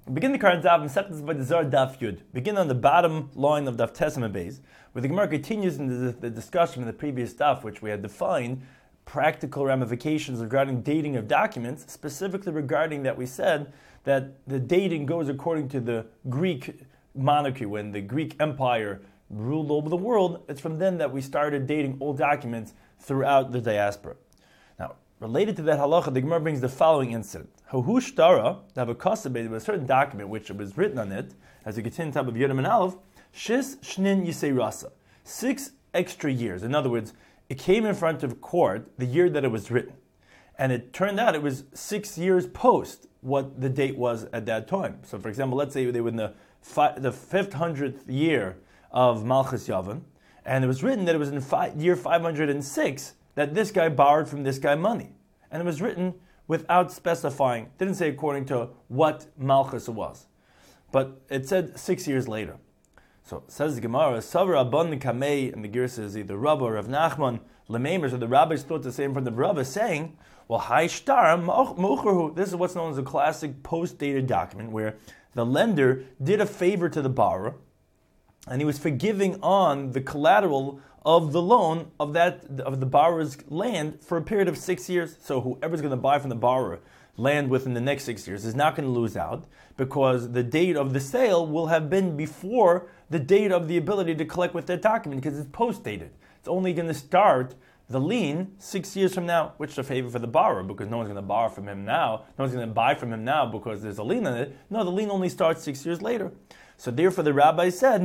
Begin the current daf, Masechtas Vayizar Daf Yud. Begin on the bottom line of Daf Tesem Beis, where the Gemara continues in the discussion in the previous daf, which we had defined practical ramifications regarding dating of documents, specifically regarding that we said that the dating goes according to the Greek monarchy. When the Greek Empire ruled over the world, it's from then that we started dating all documents throughout the diaspora. Now, related to that halacha, the Gemara brings the following incident. Hahush Dara, to have a kasabed with a certain document which was written on it, as you continue top of Yodam and Aleph, Shis Shnin Yisei Rasa, 6 extra years. In other words, it came in front of court the year that it was written. And it turned out it was 6 years post what the date was at that time. So for example, let's say they were in the 500th year of Malchus Yavan, and it was written that it was in year 506 that this guy borrowed from this guy money. And it was written without specifying, didn't say according to what Malchus it was. But it said 6 years later. So it says the Gemara, Savar Abban Kamei, and the Ger says either Rabba or Rav Nachman, Lemeimer, so the rabbis thought to say in front of Rabba, saying, well, Hai Shtar Mocherhu. This is what's known as a classic post-dated document where the lender did a favor to the borrower, and he was forgiving on the collateral of the loan of the borrower's land for a period of 6 years. So whoever's going to buy from the borrower land within the next 6 years is not going to lose out, because the date of the sale will have been before the date of the ability to collect with that document, because it's post-dated. It's only going to start the lien 6 years from now, which is a favor for the borrower, because no one's going to borrow from him now. No one's going to buy from him now because there's a lien on it. No, the lien only starts 6 years later. So therefore the rabbi said,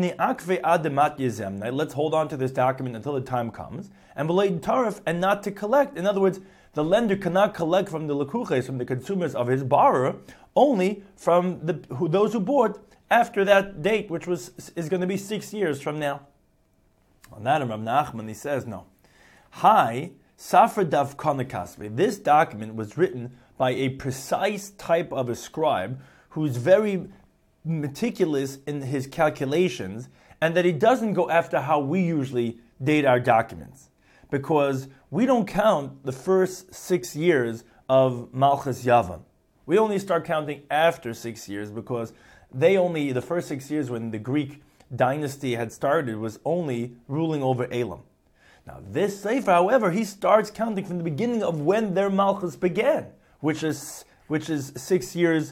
let's hold on to this document until the time comes, and tarif, and not to collect. In other words, the lender cannot collect from the lekuches, from the consumers of his borrower, only from those who bought after that date, which is going to be 6 years from now. On that, Rav Nachman, he says, no. Hi, Safra Dav Kanakasve. This document was written by a precise type of a scribe who's very meticulous in his calculations, and that he doesn't go after how we usually date our documents, because we don't count the first 6 years of Malchus Yavan. We only start counting after 6 years, because the first 6 years when the Greek dynasty had started was only ruling over Elam. Now this Sefer, however, he starts counting from the beginning of when their Malchus began, which is 6 years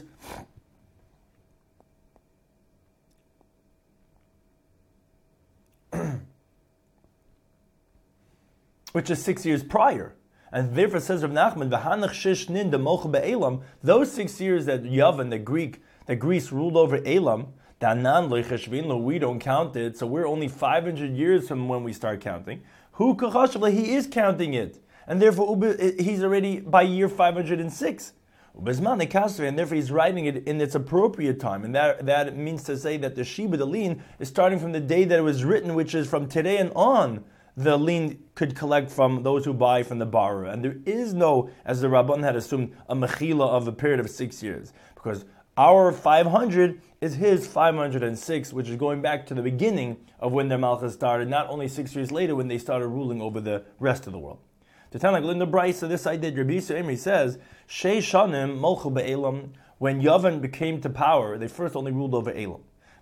which is 6 years prior. And therefore says Rav Nachman, V'hanach shish nin de mocha be'elam, those 6 years that Yavan, that Greece ruled over Elam, danan lo'cheshvin, we don't count it, so we're only 500 years from when we start counting. Hu kachashavle, he is counting it, and therefore he's already by year 506. And therefore he's writing it in its appropriate time, and that means to say that the Shiba, the lien, is starting from the day that it was written, which is from today and on. The lien could collect from those who buy from the borrower. And there is no, as the Rabban had assumed, a mechila of a period of 6 years. Because our 500 is his 506, which is going back to the beginning of when their Malchus started, not only 6 years later when they started ruling over the rest of the world. To tell like Linda Bryce, so this I did, Rabbi Yisrael says, Shei Shanim Molchu Be'elam, when Yavan became to power, they first only ruled over Elam.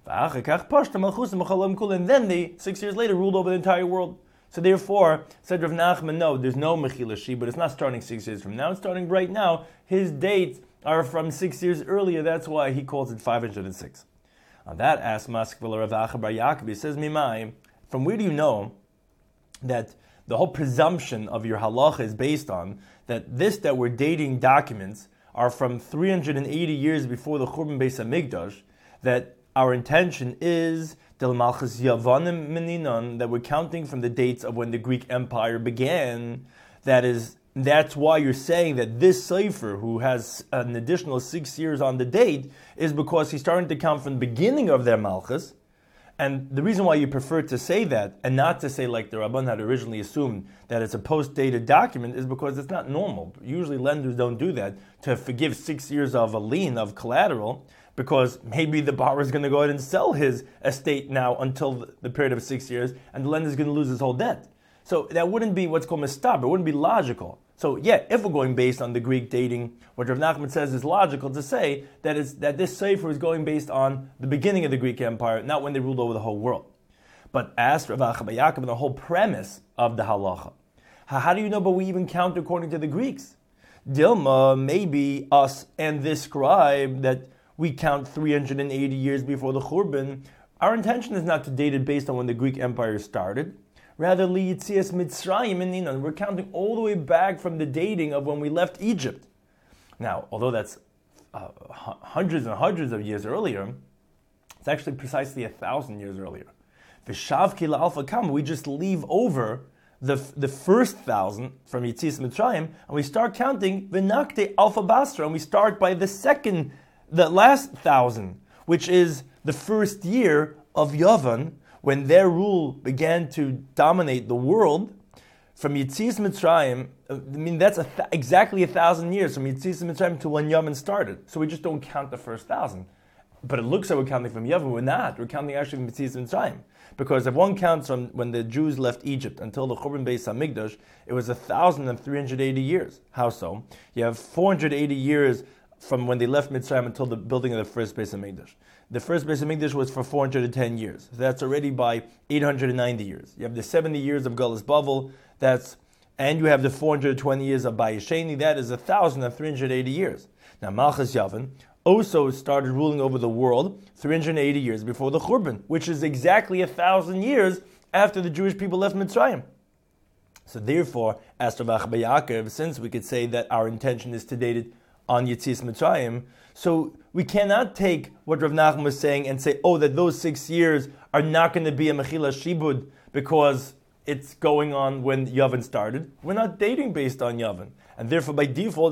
And then they, 6 years later, ruled over the entire world. So therefore, said Rav Nachman, no, there's no Mechila Shi, but it's not starting 6 years from now, it's starting right now. His dates are from 6 years earlier, that's why he calls it 506. On that, asks Maskvil Rav Acha Bar Yaakov, he says, Mimai, from where do you know that the whole presumption of your halacha is based on that we're dating documents are from 380 years before the Churban Beis HaMikdash, that our intention is Del Malchus Yavanim Meninon, that we're counting from the dates of when the Greek Empire began. That's why you're saying that this Sefer, who has an additional 6 years on the date, is because he's starting to count from the beginning of their Malchus. And the reason why you prefer to say that, and not to say like the Rabban had originally assumed that it's a post-dated document, is because it's not normal. Usually lenders don't do that, to forgive 6 years of a lien, of collateral, because maybe the borrower is going to go ahead and sell his estate now until the period of 6 years, and the lender is going to lose his whole debt. So that wouldn't be what's called mistab. It wouldn't be logical. So yeah, if we're going based on the Greek dating, what Rav Nachman says is logical to say that this Sefer is going based on the beginning of the Greek Empire, not when they ruled over the whole world. But asked Rav Acha bar Yaakov the whole premise of the halacha. How do you know, but we even count according to the Greeks? Dilma, maybe us and this scribe that we count 380 years before the Churban. Our intention is not to date it based on when the Greek Empire started. Rather, Liyitzias Mitzrayim and Ninan. We're counting all the way back from the dating of when we left Egypt. Now, although that's hundreds and hundreds of years earlier, it's actually precisely 1,000 years earlier. V'shavki la'alfa kam, we just leave over the first 1,000 from Yitzias Mitzrayim, and we start counting v'nakte alpha basra, and we start by the last 1,000, which is the first year of Yavan, when their rule began to dominate the world. From Yitzias Mitzrayim, that's exactly 1,000 years from Yitzias Mitzrayim to when Yavan started. So we just don't count the first 1,000. But it looks like we're counting from Yavan. We're not. We're counting actually from Yitzias Mitzrayim. Because if one counts from when the Jews left Egypt until the Churban Beis Hamikdash, it was 1,380 years. How so? You have 480 years from when they left Mitzrayim until the building of the first Beis Hamikdash. The first Beis Hamikdash was for 410 years. So that's already by 890 years. You have the 70 years of Galus Bavel, and you have the 420 years of Bayis Sheni, that is 1,380 years. Now Malchus Yavan also started ruling over the world 380 years before the Churban, which is exactly 1,000 years after the Jewish people left Mitzrayim. So therefore, as Rav Acha bar Yaakov, since we could say that our intention is to date it on Yitzias Mitzrayim, so we cannot take what Rav Nachman was saying and say, that those 6 years are not going to be a Mechila Shibud because it's going on when Yavan started. We're not dating based on Yavan. And therefore, by default,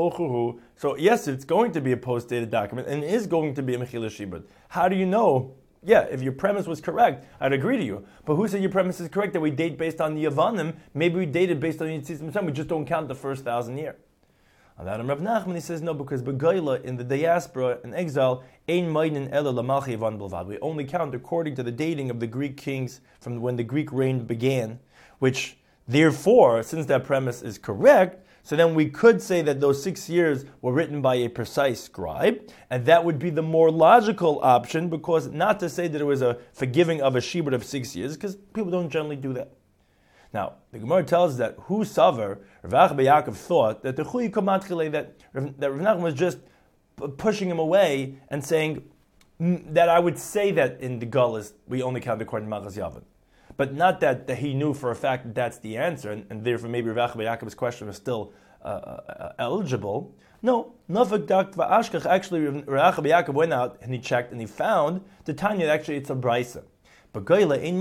so yes, it's going to be a post-dated document and it is going to be a Mechila Shibud. How do you know? Yeah, if your premise was correct, I'd agree to you. But who said your premise is correct that we date based on the Yavanim? Maybe we dated based on Yitzias Mitzrayim. We just don't count the first 1,000 years. On that, Rav Nachman, he says no, because Begoila in the diaspora in exile, ein maiden ela lamalchi Yavan bilvad. We only count according to the dating of the Greek kings from when the Greek reign began. Which, therefore, since that premise is correct, so then we could say that those 6 years were written by a precise scribe, and that would be the more logical option, because not to say that it was a forgiving of a shibud of 6 years, because people don't generally do that. Now, the Gemara tells us that who Savar, Rav Acha bar Yaakov thought that the Chuy Kamatchile, that Rav Nachman was just pushing him away and saying that I would say that in the Gullus we only count according to Malchus Yavan. But not that he knew for a fact that that's the answer, and therefore maybe Rav Acha bar Yaakov's question was still eligible. No, Nafak Dak Va'ashkach, actually Rav Acha bar Yaakov went out and he checked and he found the Tanya, actually it's a Brisa. And in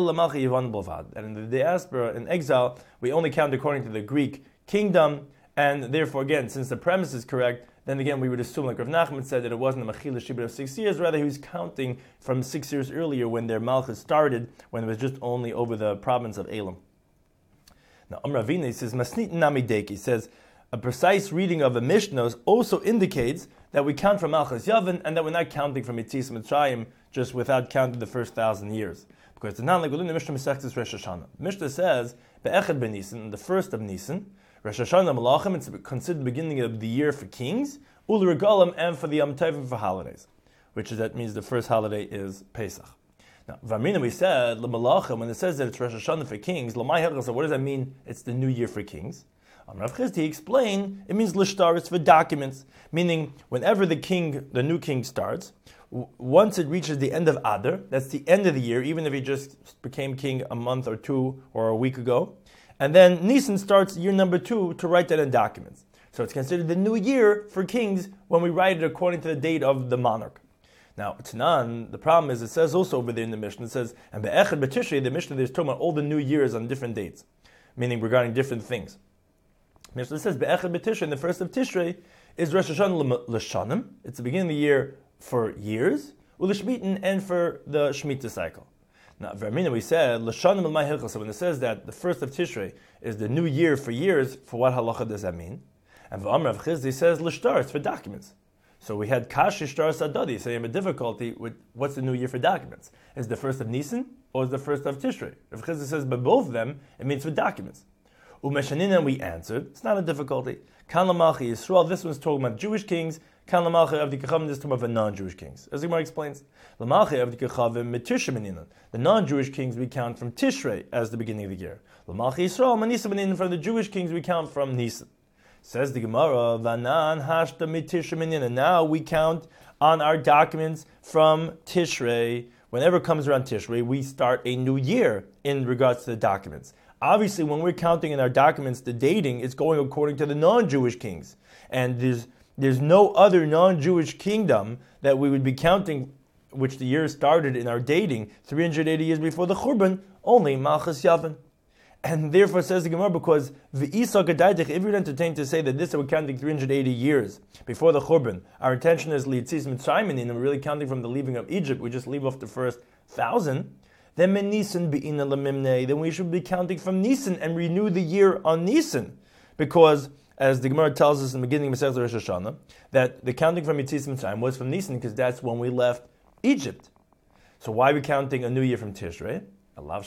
the diaspora, in exile, we only count according to the Greek kingdom, and therefore, again, since the premise is correct, then again we would assume, like Rav Nachman said, that it wasn't a Mechila Shibud of 6 years, rather he was counting from 6 years earlier when their Malchus started, when it was just only over the province of Elam. Now, Ravina, he says, Masnit Namideki, he says, a precise reading of a Mishnah also indicates that we count from Malchus Yavan and that we're not counting from Yitzias Mitzrayim just without counting the first 1,000 years. Because it's not like we learn the Mishnah Masechtas Rosh Hashanah. Mishnah says, Be'echad ben Nisan, the first of Nisan, Rosh Hashanah Malachim, it's considered the beginning of the year for kings, Ul Regalim, and for the Yom Tovim for holidays, that means the first holiday is Pesach. Now, Vamina, we said, L'malachim, when it says that it's Rosh Hashanah for kings, L'may Hechasa, what does that mean? It's the new year for kings. Rav Chizdi explained, it means l'shtaris for documents, meaning whenever the new king starts, once it reaches the end of Adar, that's the end of the year, even if he just became king a month or two or a week ago, and then Nisan starts year number 2 to write that in documents. So it's considered the new year for kings when we write it according to the date of the monarch. Now, Tanan, the problem is it says also over there in the Mishnah, it says, and Be'echad B'Tishrei, the Mishnah, there's talking about all the new years on different dates, meaning regarding different things. Mishnah says Be'echad B'Tishrei, and the first of Tishrei is Rosh Hashanah L'Shanim. It's the beginning of the year for years, U'L'Shmitin, and for the Shemitah cycle. Now, Vermina, we said L'Shanim L'may Hilchos. So when it says that the first of Tishrei is the new year for years, for what halacha does that mean? And V'Amr Rav Chizdi says L'Shtar, it's for documents. So we had Kash Shtar Sadadi, so you have a difficulty with what's the new year for documents. Is the first of Nisan or is the first of Tishrei? Rav Chizdi says by both of them it means for documents. Umeshanina, we answered. It's not a difficulty. Kan Lamachi Yisrael, this one's talking about Jewish kings. Kan Lamachi Avdi Kechavim, this is talking about non-Jewish kings. As the Gemara explains, Lamachi Avdi Kechavim Metisha Meninan. The non-Jewish kings we count from Tishrei as the beginning of the year. Lamachi Yisrael Manisa Meninan, from the Jewish kings we count from Nisan. Says the Gemara, Vanan Hashta Metisha Meninan. Now we count on our documents from Tishrei. Whenever it comes around Tishrei, we start a new year in regards to the documents. Obviously, when we're counting in our documents, the dating is going according to the non-Jewish kings. And there's no other non-Jewish kingdom that we would be counting, which the year started in our dating 380 years before the Churban, only Malchus Yavin. And therefore, says the Gemara, because if you're entertained to say that this we're counting 380 years before the Churban, our intention is Litzis Mitzrayim, and we're really counting from the leaving of Egypt, we just leave off the first 1,000, then we should be counting from Nisan and renew the year on Nisan. Because, as the Gemara tells us in the beginning of Masechet Rosh Hashanah, that the counting from Yitzis Mitzrayim was from Nisan because that's when we left Egypt. So why are we counting a new year from Tishrei? Rather,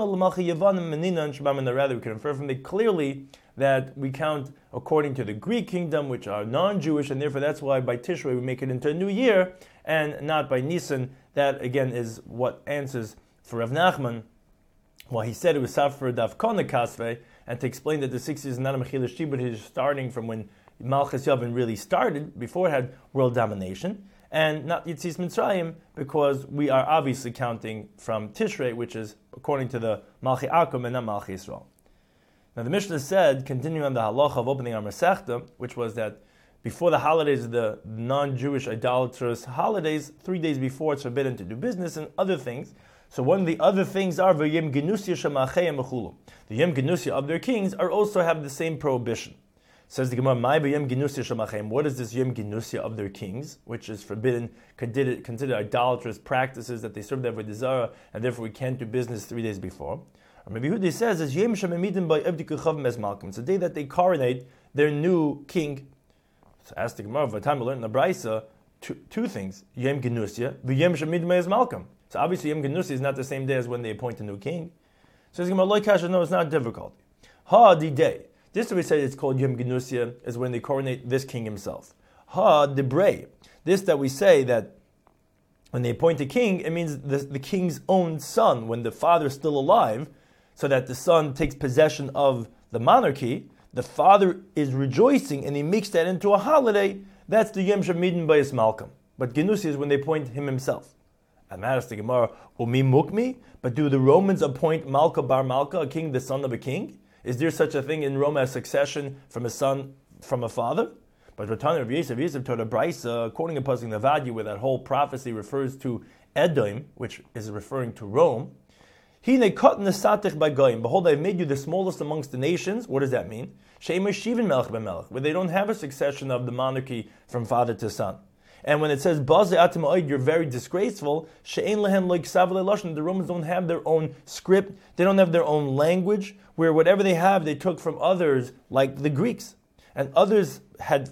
we can infer from it clearly that we count according to the Greek kingdom, which are non-Jewish, and therefore that's why by Tishrei we make it into a new year, and not by Nisan. That, again, is what answers for Rav Nachman, why he said it was Safar Daf Kona Kasvei, and to explain that the 60s is not a Mechila Shti, but he's starting from when Malchus Yavin really started, before it had world domination, and not Yitzis Mitzrayim, because we are obviously counting from Tishrei, which is according to the Malchi Akum and not Malchi Yisrael. Now the Mishnah said, continuing on the halacha of opening our Masechta, which was that before the holidays, the non-Jewish idolatrous holidays, 3 days before it's forbidden to do business and other things. So one of the other things are V'yem Genusya Shemachayim Mechulu. The Yem Genusya of their kings are also have the same prohibition. Says the Gemara, "My V'yem Genusya Shemachayim." What is this Yem Genusya of their kings, which is forbidden, considered idolatrous practices that they serve their Avodah Zarah, and therefore we can't do business 3 days before? Or maybe who they says is Yem Shememidim by Evdi Kechavim Es Malkim. It's the day that they coronate their new king. So ask the Gemara, by the time we learn in the Brisa, two things: Yem Genusya, V'yem Shememidim Es Malkim. So obviously Yom Genusya is not the same day as when they appoint a new king. So he's going to no, it's not difficult. Ha di day. This that we say it's called Yom Genusya is when they coronate this king himself. Ha di brei. This that we say that when they appoint a king, it means the king's own son, when the father is still alive, so that the son takes possession of the monarchy, the father is rejoicing and he makes that into a holiday. That's the Yom Shemidin Bayis Malcolm. But Genusya is when they appoint him himself. And that is the Gemara, Umi Mukmi, but do the Romans appoint Malka Bar Malka, a king, the son of a king? Is there such a thing in Rome as succession from a son from a father? But Ratana of Yisrael told a Brisa, quoting a pasuk in the Vadi, where that whole prophecy refers to Edom, which is referring to Rome. Hine cut nesatich by goyim. Behold, I have made you the smallest amongst the nations. What does that mean? She'ema shivin melech b'melech, where they don't have a succession of the monarchy from father to son. And when it says Baze atim oid, you're very disgraceful, she'ein lehem like savale lashon, the Romans don't have their own script, they don't have their own language, where whatever they have they took from others, like the Greeks. And others had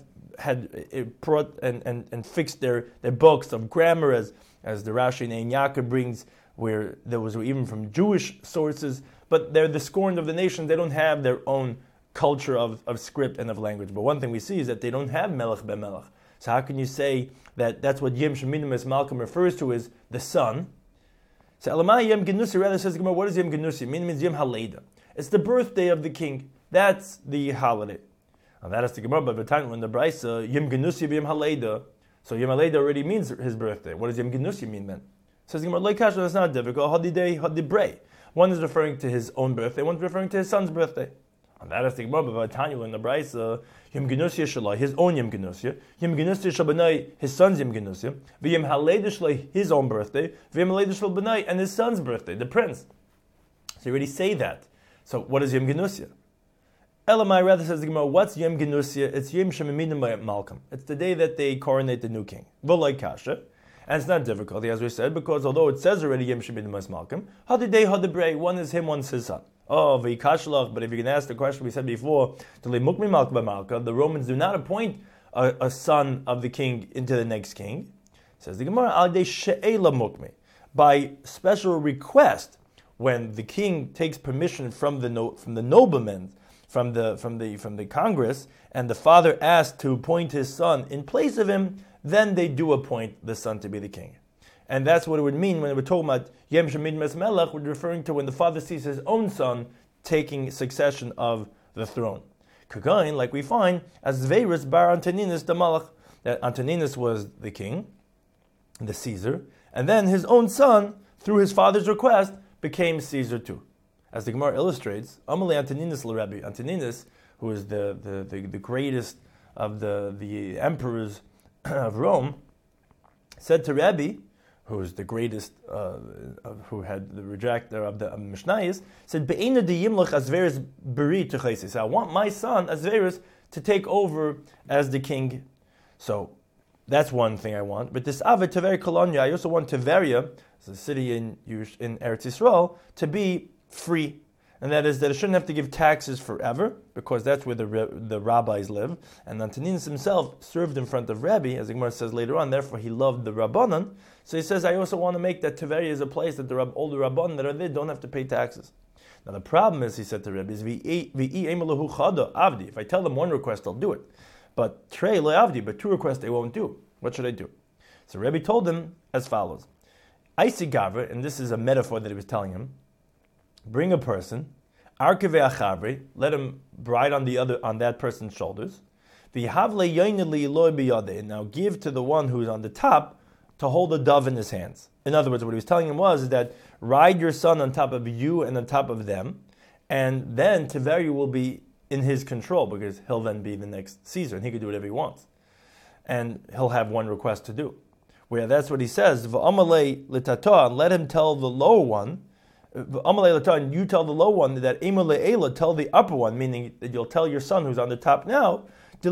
brought and fixed their books of grammar, as the Rashi in Ein Yaakov brings, where there was even from Jewish sources, but they're the scorned of the nation, they don't have their own culture of script and of language. But one thing we see is that they don't have melech b'melech. So how can you say that that's what Yom Sheminim Es Malcolm refers to as the son? So Elamai Yom Genusya, rather says, what does Yom Genusya mean? It means Yom Haleda. It's the birthday of the king. That's the holiday. And that is the Gemara, but the time when the Brisa, Yom Genusya Yom Haleda. So Yom Haleda already means his birthday. What does Yom Genusya mean then? Says the Gemara, Leikash, that's not difficult. Hadidei, Hadibrei. One is referring to his own birthday, one is referring to his son's birthday. And that is the Gemara, but Tanya in the Brisa, Yom Genusya Shalai, his own Yom Genusya, Yom Genusya Shalbanai, his son's Yom Genusya, V'Yom Haleda Shalai, his own birthday, V'Yom Haleda Shalbanai, and his son's birthday, the prince. So you already say that. So what is Yom Genusya? Elamai rather says the Gemara, what's Yom Genusya? It's Yom Shemimidim by Malcolm. It's the day that they coronate the new king. V'Loi Kasha. And it's not difficult, as we said, because although it says already Yom Shemidim as Malcolm, Hadidei Hadibrei, one is him, one's his son. Oh, v'yikashlach, but if you can ask the question we said before, the Romans do not appoint a son of the king into the next king. Says the Gemara, Al-dei she'ela mukmi, by special request, when the king takes permission from the noblemen from the Congress, and the father asked to appoint his son in place of him, then they do appoint the son to be the king. And that's what it would mean when we're talking about Yem Shemid Mes Melech, we're referring to when the father sees his own son taking succession of the throne. Kagain, like we find, as Zveirus bar Antoninus the Malach, that Antoninus was the king, the Caesar, and then his own son, through his father's request, became Caesar too. As the Gemara illustrates, Amalei Antoninus l'Rebbe, Antoninus, who is the greatest of the emperors of Rome, said to Rebbe, who is the greatest, who had the rejecter of the Mishnayos, said, "Be'ena de yimlach Asverus beri tuchaisis." I want my son Asverus to take over as the king. So that's one thing I want. But this Ave Teveri Kolonia, I also want Tveria, it's a city in Eretz Yisrael, to be free. And that is that it shouldn't have to give taxes forever, because that's where the rabbis live. And Antoninus himself served in front of Rabbi, as the Gemara says later on, therefore he loved the Rabbanan. So he says, I also want to make that Tveria is a place that all the Rabbanan that are there don't have to pay taxes. Now the problem is, he said to Rabbi, is if I tell them one request, they'll do it. But Trei lo avdi, but two requests they won't do. What should I do? So Rabbi told him as follows. Aisi Gavra, and this is a metaphor that he was telling him, bring a person, arkeve achavri, let him ride on that person's shoulders. V'havle yoyneli eloi biyadeh, and now give to the one who's on the top to hold a dove in his hands. In other words, what he was telling him was that ride your son on top of you and on top of them, and then Tveria will be in his control, because he'll then be the next Caesar, and he can do whatever he wants. And he'll have one request to do. Where that's what he says, v'amalei l'tatoa, and let him tell the lower one, and you tell the low one that Ela, tell the upper one, meaning that you'll tell your son who's on the top now, to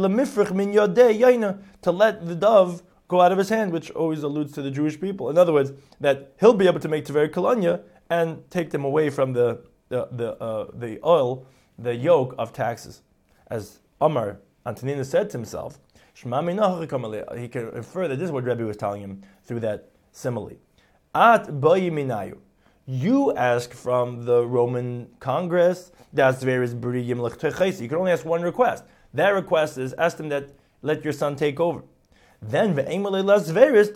let the dove go out of his hand, which always alludes to the Jewish people. In other words, that he'll be able to make Tveria Kolonia and take them away from the oil, the yoke of taxes. As Amar Antoninus said to himself, he can infer that this is what Rebbe was telling him through that simile. At bayiminayu. You ask from the Roman Congress, you can only ask one request. That request is, ask them that let your son take over. Then then ask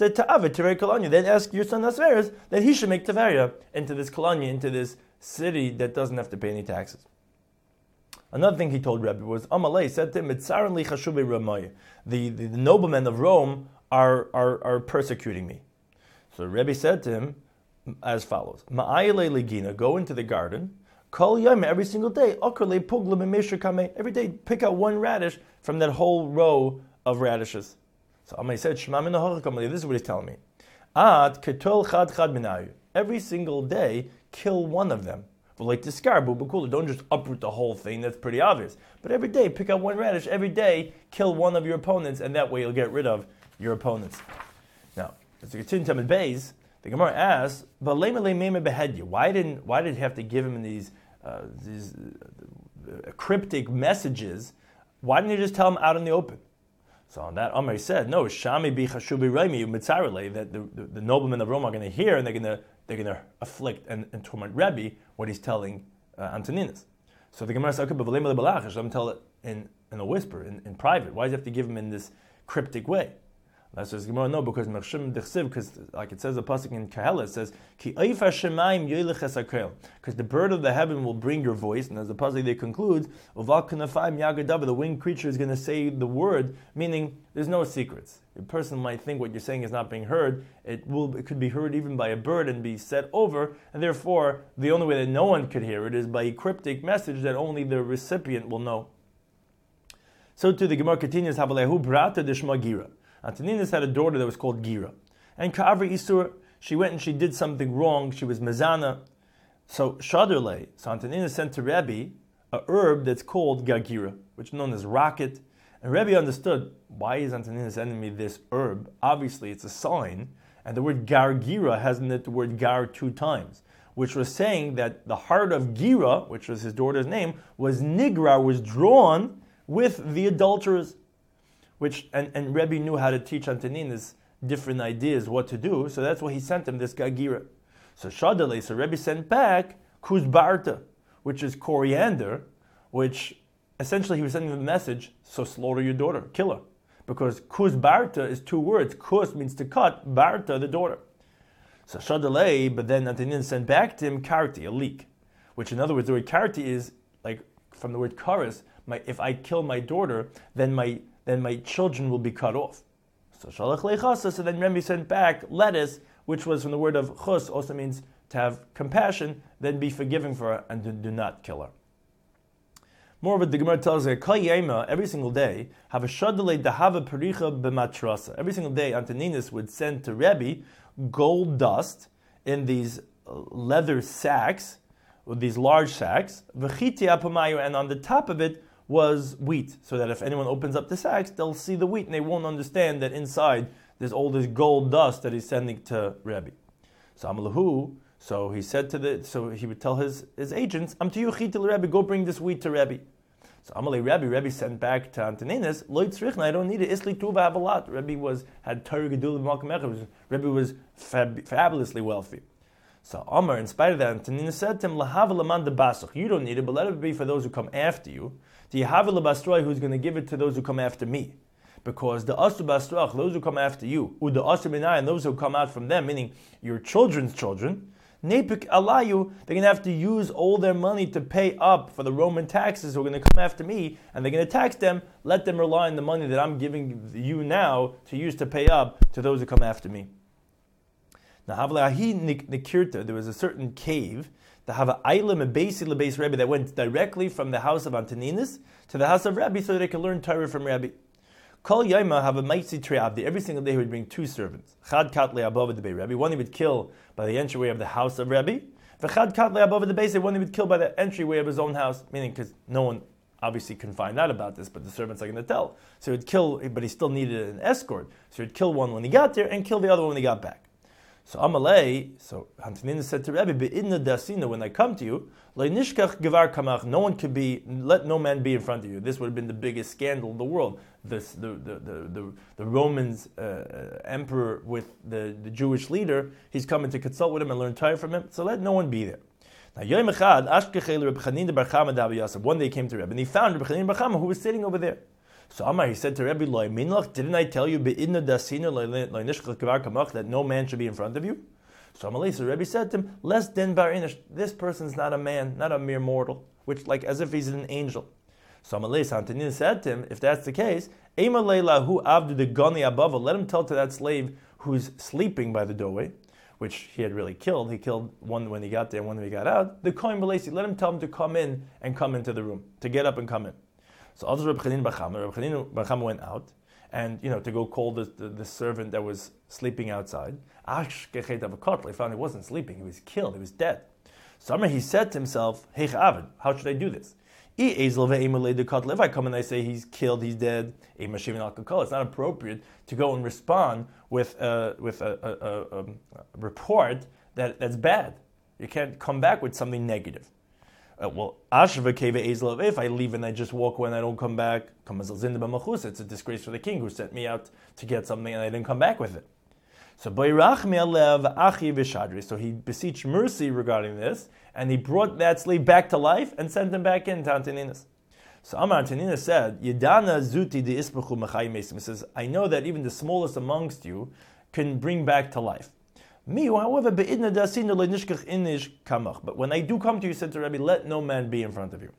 your son Asveris that he should make Tveria into this Kolonia, into this city that doesn't have to pay any taxes. Another thing he told Rebbe was, Amalei said to him, the noblemen of Rome are persecuting me. So Rebbe said to him as follows, go into the garden, every single day, every day pick out one radish from that whole row of radishes. So Amalei said, this is what he's telling me. Every single day, kill one of them. Like don't just uproot the whole thing, that's pretty obvious. But every day, pick out one radish, every day, kill one of your opponents, and that way you'll get rid of your opponents. Now, as we continue Tamid Beis, the Gemara asks, why did he have to give him these cryptic messages? Why didn't he just tell him out in the open? So on that, Amar said, no, Shami bi chashubi raimi mitzarele, that the noblemen of Rome are going to hear, and they're going to afflict and torment Rebbe what he's telling Antoninus. So the Gemara said, okay, but let him tell it in a whisper, in private. Why does he have to give him in this cryptic way? That's just Gemara, no, because like it says the pasuk in Kahela, it says, Ki because the bird of the heaven will bring your voice, and as the pasuk they concludes, the winged creature is going to say the word, meaning there's no secrets. A person might think what you're saying is not being heard. It could be heard even by a bird and be set over, and therefore the only way that no one could hear it is by a cryptic message that only the recipient will know. So too the Gemara continues, Havalehu brata deshma gira. Antoninus had a daughter that was called Gira. And Ka'avri Isur, she went and she did something wrong. She was Mezana. So Shaderle, so Antoninus sent to Rebbe a herb that's called Gagira, which is known as rocket. And Rebbe understood, why is Antoninus sending me this herb? Obviously it's a sign. And the word Gargira has in it the word Gar 2 times, which was saying that the heart of Gira, which was his daughter's name, was Nigra, was drawn with the adulterers. And Rebbe knew how to teach Antoninus different ideas what to do, so that's why he sent him this Gagira. So Rebbe sent back Kuzbarta, which is coriander, which essentially he was sending them the message, so slaughter your daughter, kill her. Because kus barta is two words. Kus means to cut, barta, the daughter. So Shadalei, but then Antoninus sent back to him karti, a leak. Which in other words, the word karti is like from the word karis, if I kill my daughter, then my children will be cut off. So Shalach lechasa, so then Remi sent back lettuce, which was from the word of chus, also means to have compassion, then be forgiving for her and to do not kill her. Moreover, the Gemara tells us every single day, have a shadalei dahava pericha b'matrasa. Every single day, Antoninus would send to Rebbe gold dust in these leather sacks, with these large sacks, and on the top of it was wheat, so that if anyone opens up the sacks, they'll see the wheat and they won't understand that inside there's all this gold dust that he's sending to Rebbe. So he said so he would tell his agents, "I'm to you, Chitil Rebbe, go bring this wheat to Rebbe." So Amalei Rebbe sent back to Antoninus, "Lo tzrichna, I don't need it. Isli tuva, I have a lot." Rebbe had Torah Gedul Malkam Echad. Rebbe was fabulously wealthy. So Amar, in spite of that, Antoninus said to him, "Lahava laman de basach. You don't need it, but let it be for those who come after you. The Yahava lebastroi, who's going to give it to those who come after me." Because the Asu Bastrach, those who come after you, the Asu Minai, and those who come out from them, meaning your children's children, Nepik Alayu, they're going to have to use all their money to pay up for the Roman taxes who are going to come after me, and they're going to tax them. Let them rely on the money that I'm giving you now to use to pay up to those who come after me. Now, Nikirta, there was a certain cave, the Hava Eilim and Beisi Lebeis Rebbe, that went directly from the house of Antoninus to the house of Rebbe so that they could learn Torah from Rebbe. Kol Yaima have a Maitzi Triabdi. Every single day he would bring two servants. Chad Katle above the Bay Rebbe. One he would kill by the entryway of the house of Rebbe. V'chad Katle above the Bay. One he would kill by the entryway of his own house. Meaning, because no one obviously can find out about this, but the servants are going to tell. So he would kill, but he still needed an escort. So he'd kill one when he got there and kill the other one when he got back. So Amalei, so Antoninus said to Rebbe, "Be'idna dasina, when I come to you, le'nishkach gevar kamach, let no man be in front of you." This would have been the biggest scandal in the world. The Romans emperor with the Jewish leader, he's coming to consult with him and learn Torah from him. So let no one be there. Now Yom Echad, Ashkechel Reb Chanina bar Chama d'Abi Yosef. One day he came to Rebbe and he found Reb Chanina bar Chama who was sitting over there. So Amar, he said to Rebbe, "Lo minlach, didn't I tell you be'idna dasina le'nishkach gevar kamach, that no man should be in front of you?" So Amalei, so Rebbe said to him, "Less den bar inish, this person's not a man, not a mere mortal," which like as if he's an angel. So Amalei Antoninus said to him, if that's the case, Ema leila hu avdu de goni abava, let him tell to that slave who's sleeping by the doorway, which he had really killed. He killed one when he got there and one when he got out. The kohen belesi, let him tell him to come in and come into the room, to get up and come in. So also Reb Chanina bar Chama went out, and to go call the servant that was sleeping outside. He found he wasn't sleeping; he was killed. He was dead. So he said to himself, "Heich Avid, how should I do this? If I come and I say he's killed, he's dead, it's not appropriate to go and respond with a report that's bad. You can't come back with something negative." If I leave and I just walk away and I don't come back, it's a disgrace for the king who sent me out to get something and I didn't come back with it. So he beseeched mercy regarding this, and he brought that slave back to life and sent him back in to Antoninus. So Amar Antoninus said, "Yedana zuti de ispachu mechayim mesim." He says, "I know that even the smallest amongst you can bring back to life. Me, however, but when I do come to you," said to Rebbe, "let no man be in front of you."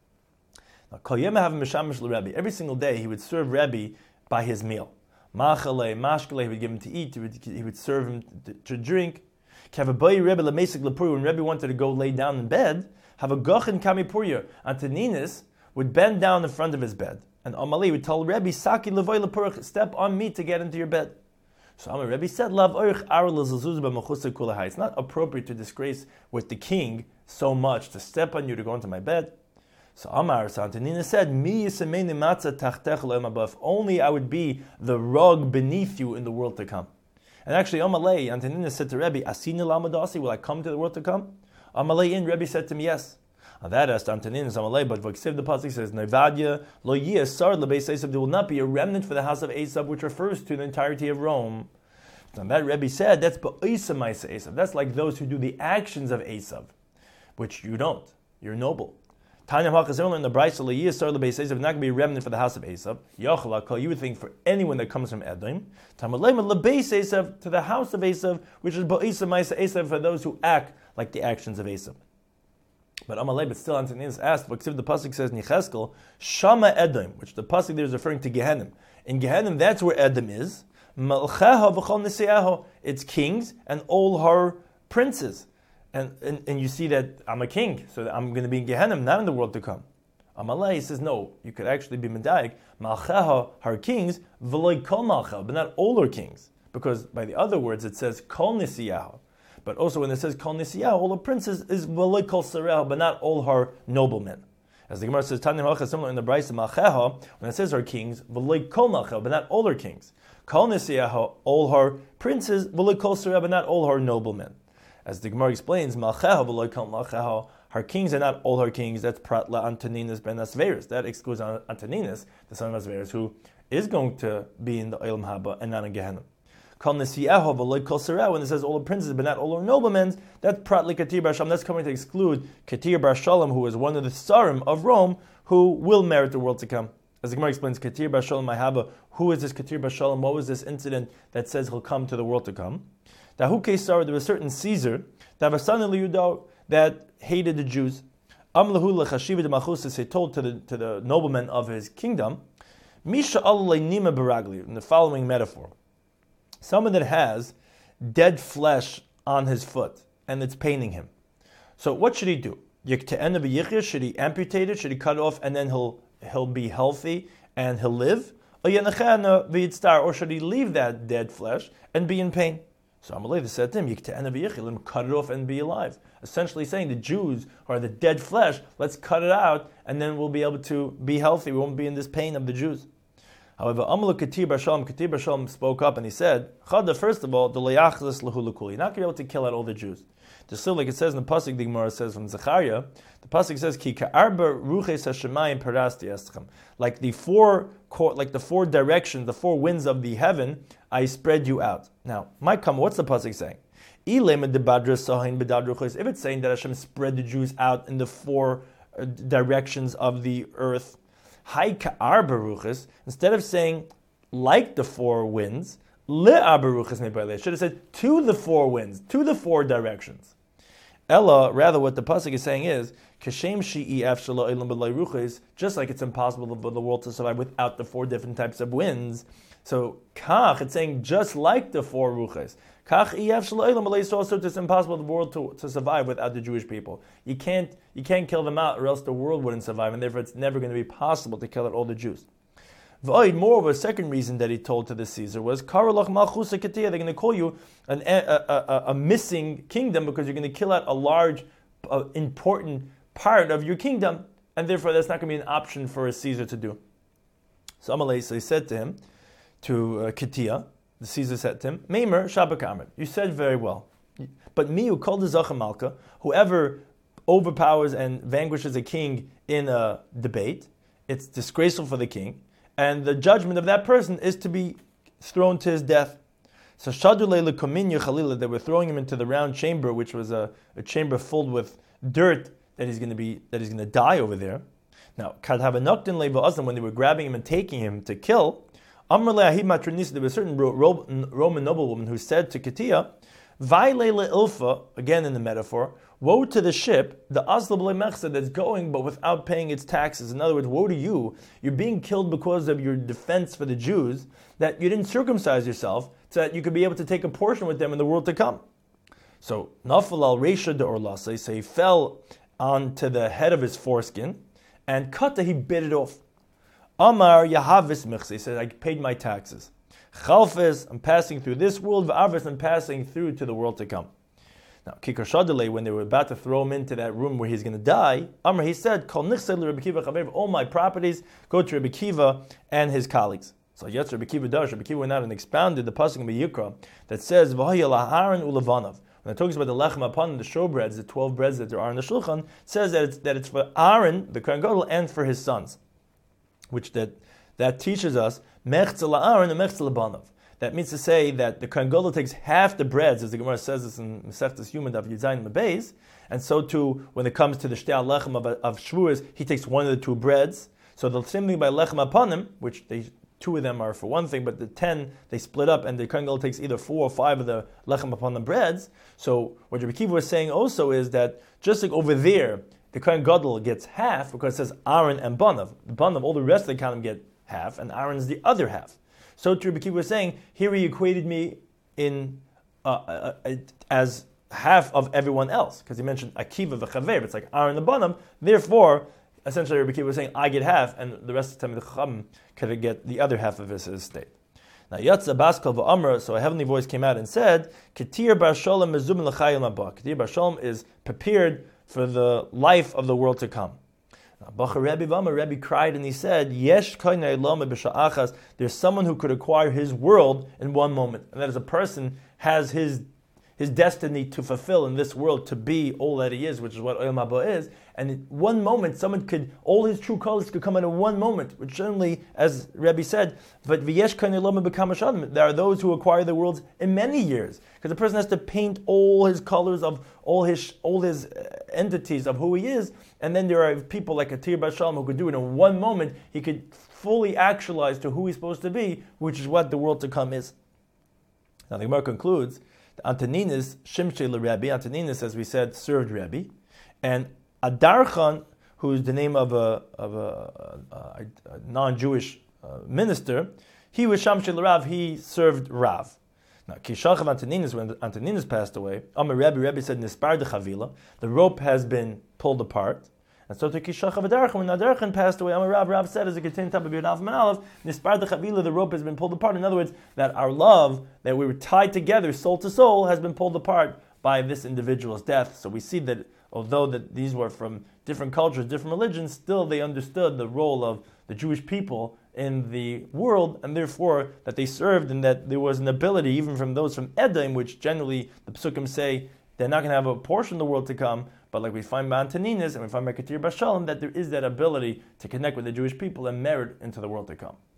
Now, every single day he would serve Rebbe by his meal. Machale, mashkale, he would give him to eat, he would serve him to drink. When Rebbe wanted to go lay down in bed, have a gochin kamipurya. Antoninus would bend down in front of his bed, and Amalei would tell Rebbe, "Saki levoy lepurach, step on me to get into your bed." So Amar Rebbe said, "Lav oich ar lezazuz b'machusa kulahai." It's not appropriate to disgrace with the king so much to step on you to go into my bed. So Amar Antoninus said, "Mi yisemeni matzah tachtech lo above. If only I would be the rug beneath you in the world to come." And actually, Amalei Antoninus said to Rebbe, "Asina lamadasi, will I come to the world to come?" Amalei in Rebbe said to him, "Yes." On that asked Antoninus Amalei, but Vaksiv the pasuk says, "Nevadya lo yisar lebeis Esav." There will not be a remnant for the house of Esav, which refers to the entirety of Rome. And that Rebbe said, that's ba'isa ma'isa Esav. That's like those who do the actions of Esav, which you don't. You're noble. Tanya Malka similar in the Brisa Yisar LeBeis Esav, not going to be a remnant for the house of Esav. Yochla Kol, you would think for anyone that comes from Edom. Tamalema LeBeis Esav, to the house of Esav, which is Bo'isa Maisa Esav, for those who act like the actions of Esav. But Amalei, but still Antoninus asked, what the pasuk says in Yecheskel, Shama Edom, which the pasuk there is referring to Gehenim. In Gehenim, that's where Edom is. Malcheha v'chol niseaho, it's kings and all her princes. And you see that I'm a king, so I'm going to be in Gehenim, not in the world to come. Amalei says, no, you could actually be Medayik, Malcheha, her kings, v'loi kol malcheha, but not all her kings. Because by the other words, it says kol niseaho. But also when it says kol niseaho, all her princes is v'loi kol sareha, but not all her noblemen. As the Gemara says, Tanim Halcha, similar in the Brisa Malcheha, when it says her kings, v'loi kol malcheha, but not all her kings. Kol niseaho, all her princes, v'loi kol sareha, but not all her noblemen. As the Gemara explains, Malcheha v'loi kol malcheha, her kings are not all her kings. That's Pratla Antoninus ben Asverus. That excludes Antoninus, the son of Asverus, who is going to be in the Olam Haba and not in Gehenna. Kol nesiyaho v'loi kol sareha, when it says all the princes but not all her noblemen, that's Pratla Ketir bar Shalom. That's coming to exclude Ketir bar Shalom, who is one of the Sarim of Rome, who will merit the world to come. As the Gemara explains, Ketir bar Shalom Mahaba, who is this Ketir bar Shalom? What was this incident that says he'll come to the world to come? Dahu Kesar, there was a certain Caesar, that hated the Jews. Amlahu lechashiva de malchus, he told to the noblemen of his kingdom, Misha alei nima baragli, in the following metaphor. Someone that has dead flesh on his foot, and it's paining him. So what should he do? Should he amputate it? Should he cut it off, and then he'll be healthy, and he'll live? Or should he leave that dead flesh and be in pain? So Amalei said to him, cut it off and be alive. Essentially saying the Jews who are the dead flesh, let's cut it out and then we'll be able to be healthy. We won't be in this pain of the Jews. However, Amalei Ketir bar Shalom spoke up and he said, Chada, first of all, you're not going to be able to kill out all the Jews. Just so like it says in the Pasuk, the Gemara says from Zechariah, the Pasuk says, Ki ka'arba ruches hashemayim parasti eschem. Like the four directions, the four winds of the heaven, I spread you out. Now, what's the Pasuk saying? If it's saying that Hashem spread the Jews out in the four directions of the earth, instead of saying like the four winds, it should have said to the four winds, to the four directions. Ella, rather what the pasuk is saying is, just like it's impossible for the world to survive without the four different types of winds. So kach, it's saying just like the four ruches. Also, it's impossible for the world to survive without the Jewish people. You can't kill them out, or else the world wouldn't survive, and therefore it's never going to be possible to kill out all the Jews. Moreover, a second reason that he told to the Caesar was, they're going to call you a missing kingdom because you're going to kill out a large, important part of your kingdom, and therefore that's not going to be an option for a Caesar to do. So Amalei, he said to him, to Ketia, the Caesar said to him, Meimer Shabbat, you said very well, but me who called the Zacha Malka, whoever overpowers and vanquishes a king in a debate, it's disgraceful for the king, and the judgment of that person is to be thrown to his death. So Shadulei lekominya Chalila, they were throwing him into the round chamber, which was a chamber filled with dirt that he's going to die over there. Now, when they were grabbing him and taking him to kill, there was a certain Roman noblewoman who said to Ketia, ilfa, again in the metaphor, woe to the ship, the Aslab Mechsa, that's going but without paying its taxes. In other words, woe to you. You're being killed because of your defense for the Jews, that you didn't circumcise yourself so that you could be able to take a portion with them in the world to come. So, Nafal al Resha de Orlase, so he fell onto the head of his foreskin, and Kata, he bit it off. Amar Yahavis Mechsa, he said, I paid my taxes. Chalfes, I'm passing through this world, V'avis, I'm passing through to the world to come. Now, Kikar Shadalei, when they were about to throw him into that room where he's going to die, Amar, he said, Kol nichsed Rabbi Kiva chaver, all my properties go to Rabbi Kiva and his colleagues. So yes, Rabbi Kiva does. Rabbi Kiva went out and expounded the pasuk in Yikra that says, V'haya laharon ulevanov. When it talks about the lechem upon the showbreads, the 12 breads that there are in the shulchan, it says that it's for Aaron, the Kohen Gadol, and for his sons. Which that teaches us, mechza la'aron and mechza labanov. That means to say that the Kohen Gadol takes half the breads, as the Gemara says this in Masechtas Yuma Daf Yud Zayin Beis, and so too when it comes to the Shtei Lechem of Shavuos, he takes one of the two breads. So the same thing by Lechem Apanim, which two of them are for one thing, but the 10 they split up, and the Kohen Gadol takes either 4 or 5 of the Lechem Apanim breads. So what Rabbi Akiva was saying also is that just like over there, the Kohen Gadol gets half because it says Aaron and Banav. Banav, all the rest of the Kohanim get half, and Aaron's the other half. So Rabbi Akiva was saying, here he equated me in as half of everyone else, because he mentioned Akiva v'chaver, it's like Aaron and Banav. Therefore, essentially Rabbi Akiva was saying, I get half, and the rest of the time the Chacham could get the other half of his estate. Now, Yatza Baskal v'Amr, so a heavenly voice came out and said, Ketir bar Sholem mezum l'chayim haba. Ketir bar Sholem is prepared for the life of the world to come. Rebbe cried and he said, Yesh b'sha'achas. There's someone who could acquire his world in one moment, and that is a person has his destiny to fulfill in this world, to be all that he is, which is what Olam Haba is. And in one moment, all his true colors could come in one moment, which certainly, as Rebbe said, but there are those who acquire the worlds in many years, because the person has to paint all his colors of all his entities of who he is, and then there are people like Ketir bar Sholem who could do it in one moment. He could fully actualize to who he's supposed to be, which is what the world to come is. Now the Gemara concludes, Antoninus, Shimshei l'Rebbe, Antoninus, as we said, served Rebbe, and Adarchan, who is the name of a non-Jewish minister, he was Shamshei l'Rav, he served Rav. Now, Kishach of Antoninus, when Antoninus passed away, Amar Rebbe said, Nispar de Chavila, the rope has been pulled apart. And so to Kishach of Adarchan, when Adarchan passed away, Amar Rav said, as a continued top of Yud Alf Manalev, Nispar de Chavila, the rope has been pulled apart. In other words, that our love, that we were tied together, soul to soul, has been pulled apart by this individual's death. So we see that although that these were from different cultures, different religions, still they understood the role of the Jewish people in the world, and therefore that they served, and that there was an ability, even from those from Edom, which generally the Pesukim say they're not going to have a portion of the world to come, but like we find by Antoninus and we find by Ketir bar Sholem, that there is that ability to connect with the Jewish people and merit into the world to come.